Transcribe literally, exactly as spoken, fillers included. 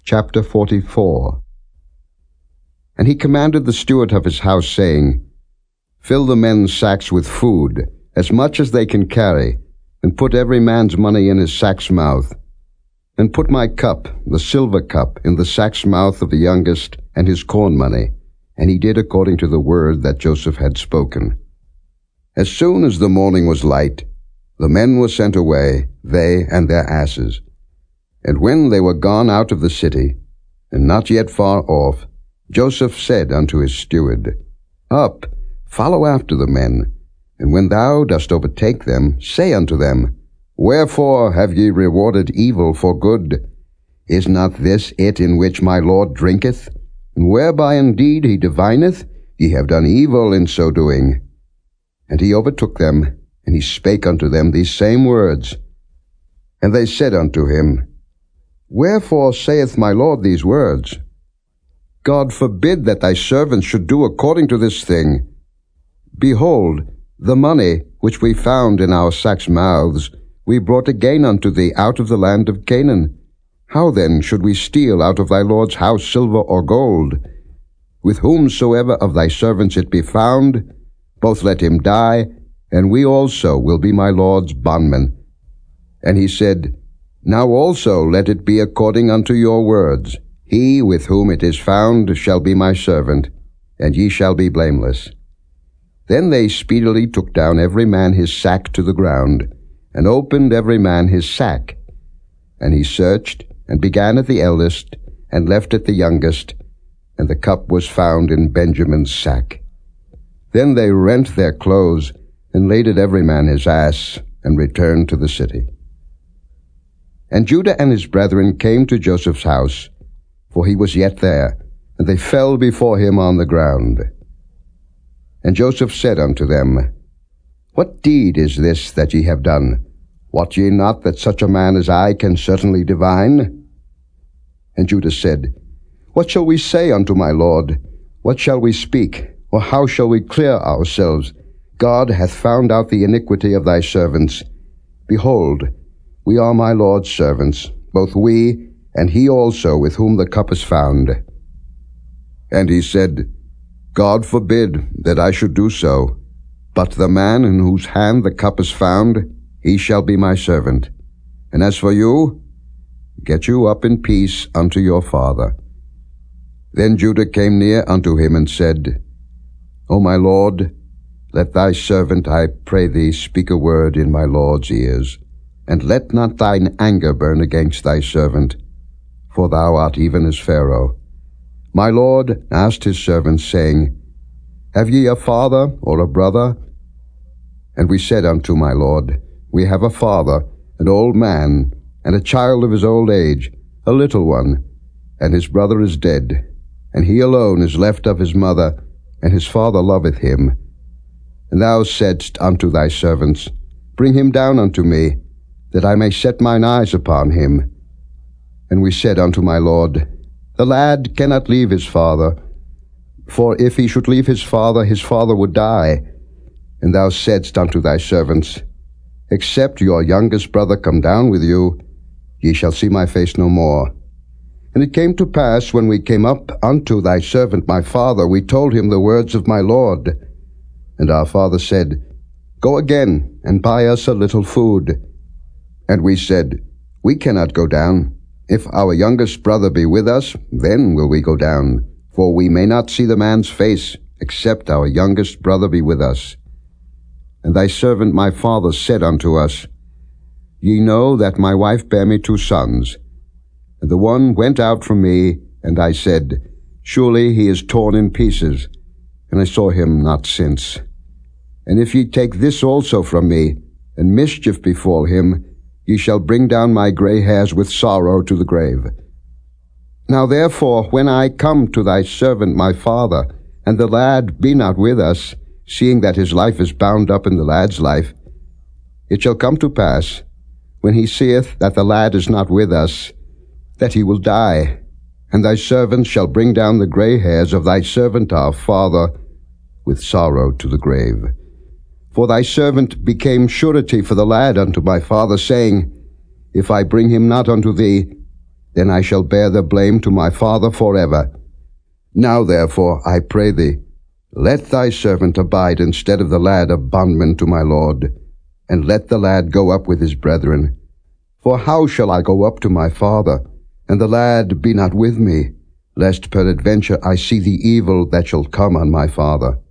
Chapter forty-four. And he commanded the steward of his house, saying, Fill the men's sacks with food, as much as they can carry, and put every man's money in his sack's mouth. And put my cup, the silver cup, in the sack's mouth of the youngest, and his corn money. And he did according to the word that Joseph had spoken. As soon as the morning was light, the men were sent away, they and their asses. And when they were gone out of the city, and not yet far off, Joseph said unto his steward, Up, follow after the men, and when thou dost overtake them, say unto them, Wherefore have ye rewarded evil for good? Is not this it in which my Lord drinketh? And whereby indeed he divineth? Ye have done evil in so doing. And he overtook them, and he spake unto them these same words. And they said unto him, Wherefore saith my Lord these words? God forbid that thy servants should do according to this thing. Behold, the money which we found in our sacks' mouths we brought again unto thee out of the land of Canaan. How then should we steal out of thy Lord's house silver or gold? With whomsoever of thy servants it be found, both let him die, and we also will be my Lord's bondmen. And he said, Now also let it be according unto your words. He with whom it is found shall be my servant, and ye shall be blameless. Then they speedily took down every man his sack to the ground, and opened every man his sack. And he searched, and began at the eldest, and left at the youngest, and the cup was found in Benjamin's sack. Then they rent their clothes, and laded every man his ass, and returned to the city. And Judah and his brethren came to Joseph's house, for he was yet there, and they fell before him on the ground. And Joseph said unto them, What deed is this that ye have done? Wot ye not that such a man as I can certainly divine? And Judah said, What shall we say unto my Lord? What shall we speak? Or how shall we clear ourselves? God hath found out the iniquity of thy servants. Behold, we are my Lord's servants, both we, and he also with whom the cup is found. And he said, God forbid that I should do so, but the man in whose hand the cup is found, he shall be my servant. And as for you, get you up in peace unto your father. Then Judah came near unto him and said, O my Lord, let thy servant, I pray thee, speak a word in my Lord's ears, and let not thine anger burn against thy servant, for thou art even as Pharaoh. My Lord asked his servants, saying, Have ye a father or a brother? And we said unto my Lord, We have a father, an old man, and a child of his old age, a little one, and his brother is dead, and he alone is left of his mother, and his father loveth him. And thou saidst unto thy servants, Bring him down unto me, that I may set mine eyes upon him. And we said unto my Lord, The lad cannot leave his father, for if he should leave his father, his father would die. And thou saidst unto thy servants, Except your youngest brother come down with you, ye shall see my face no more. And it came to pass, when we came up unto thy servant my father, we told him the words of my Lord. And our father said, Go again, and buy us a little food. And we said, We cannot go down. If our youngest brother be with us, then will we go down, for we may not see the man's face, except our youngest brother be with us. And thy servant my father said unto us, Ye know that my wife bare me two sons. And the one went out from me, and I said, Surely he is torn in pieces, and I saw him not since. And if ye take this also from me, and mischief befall him, ye shall bring down my gray hairs with sorrow to the grave. Now therefore, when I come to thy servant my father, and the lad be not with us, seeing that his life is bound up in the lad's life, it shall come to pass, when he seeth that the lad is not with us, that he will die, and thy servants shall bring down the gray hairs of thy servant our father with sorrow to the grave. For thy servant became surety for the lad unto my father, saying, If I bring him not unto thee, then I shall bear the blame to my father forever. Now therefore, I pray thee, let thy servant abide instead of the lad a bondman to my lord, and let the lad go up with his brethren. For how shall I go up to my father, and the lad be not with me, lest peradventure I see the evil that shall come on my father?